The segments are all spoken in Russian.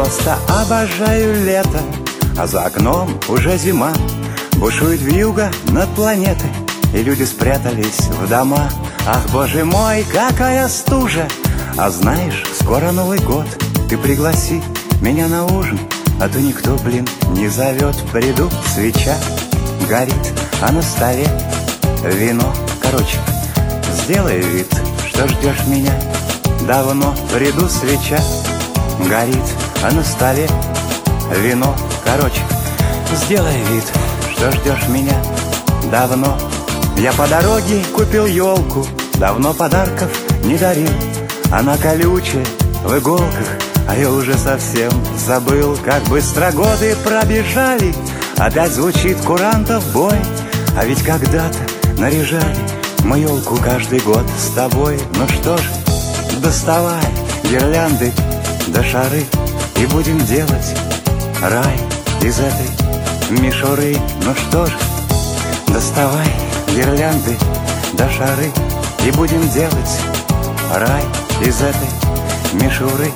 просто обожаю лето, а за окном уже зима. Бушует вьюга над планетой, и люди спрятались в дома. Ах, боже мой, какая стужа! А знаешь, скоро Новый год. Ты пригласи меня на ужин, а то никто, блин, не зовет. Приду, свеча горит, а на столе вино. Короче, сделай вид, что ждешь меня. Давно приду, свеча горит, а на столе вино. Короче, сделай вид, что ждешь меня. Давно я по дороге купил елку, давно подарков не дарил. Она колючая, в иголках, а я уже совсем забыл, как быстро годы пробежали. Опять звучит курантов бой, а ведь когда-то наряжали мы елку каждый год с тобой. Ну что ж, доставай гирлянды да шары, и будем делать рай из этой мишуры. Ну что ж, доставай гирлянды да шары, и будем делать рай из этой мишуры.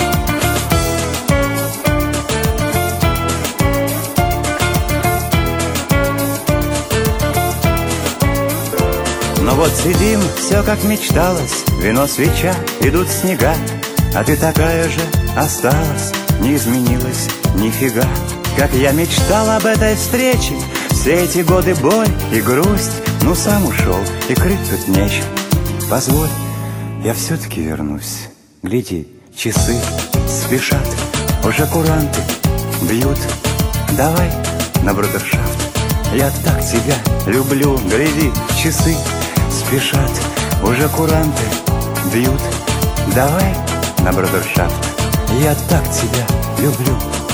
Но вот сидим, все как мечталось, вино, свеча, идут снега, а ты такая же осталась, не изменилась нифига. Как я мечтал об этой встрече, все эти годы боль и грусть. Ну сам ушел, и крыть тут нечем. Позволь, я все-таки вернусь. Гляди, часы спешат, уже куранты бьют. Давай на брудершафт, я так тебя люблю. Гляди, часы спешат, уже куранты бьют. Давай на брудершафт, я так тебя люблю.